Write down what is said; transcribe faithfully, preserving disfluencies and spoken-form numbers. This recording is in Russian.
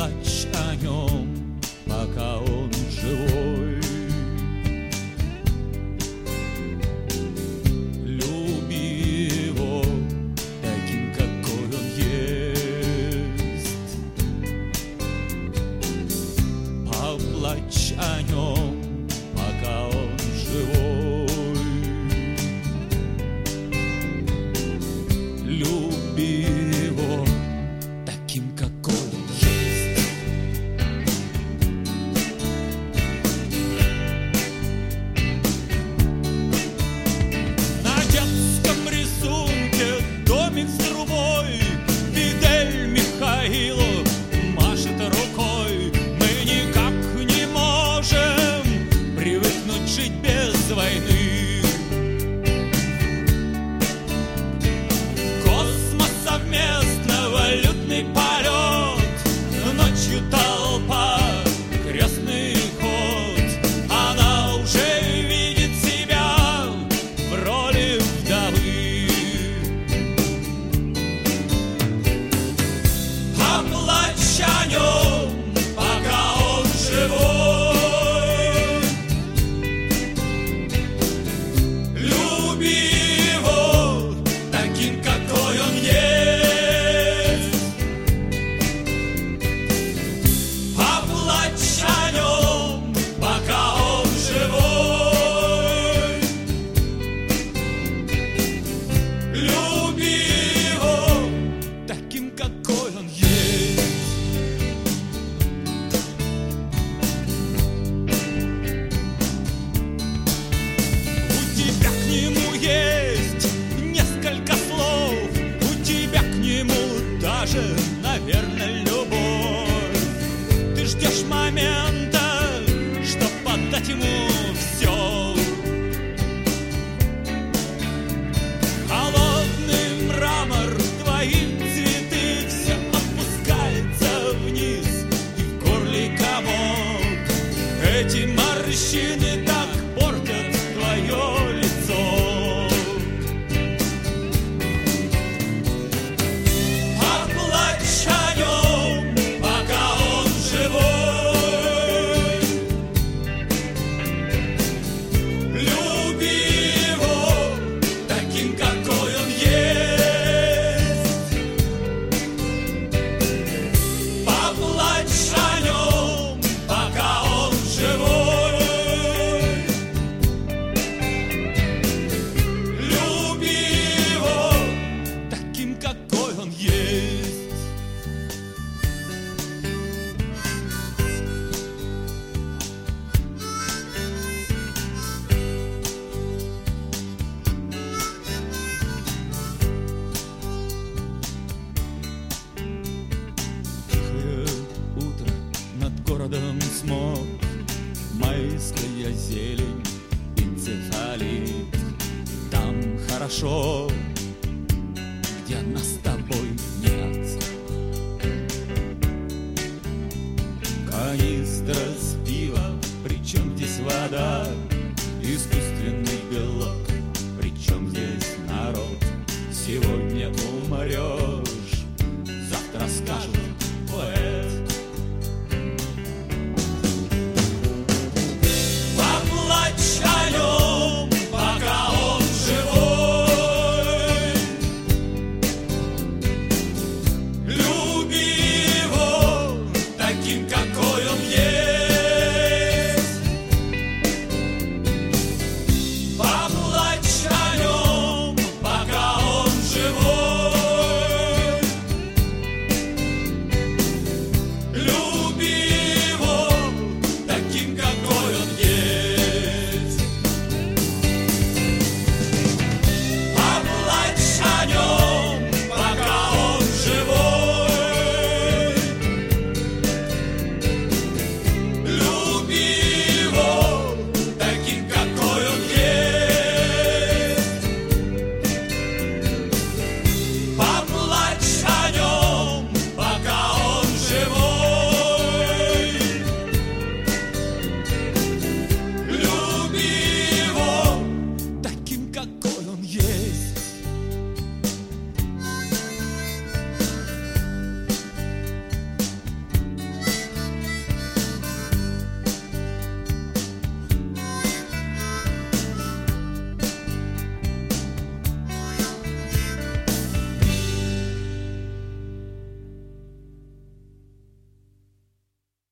Поплачь о нем, пока он живой. Люби его таким, какой он есть. Поплачь о нем, пока он живой. Люби его таким, какой он есть. На детском рисунке домик с трубой, Фидель Михаилов машет рукой. Мы никак не можем привыкнуть жить без войны. Космос совместно, валютный полет, ночью толпа, крестный ход. Она уже видит себя в роли вдовы. Поплачь о нем, пока он живой. Люби его таким, какой он есть. Поплачь о нем, пока он живой. Люби его таким, какой он есть. У тебя к нему есть несколько слов, у тебя к нему даже, наверное, любовь. Ты ждешь момента, чтоб отдать ему все. Холодный мрамор, твои цветы, все опускается вниз, и в горле комок. Эти морщины так портят твое лицо. Поплачь о нем, пока он живой. Люби его таким, какой он есть. Поплачь о нем, пока он живой. Люби его таким, какой он есть. Тихое утро, над городом смог, майская зелень, энцефалит. Там хорошо, где нас с тобой нет. Канистра с пивом, причем здесь вода?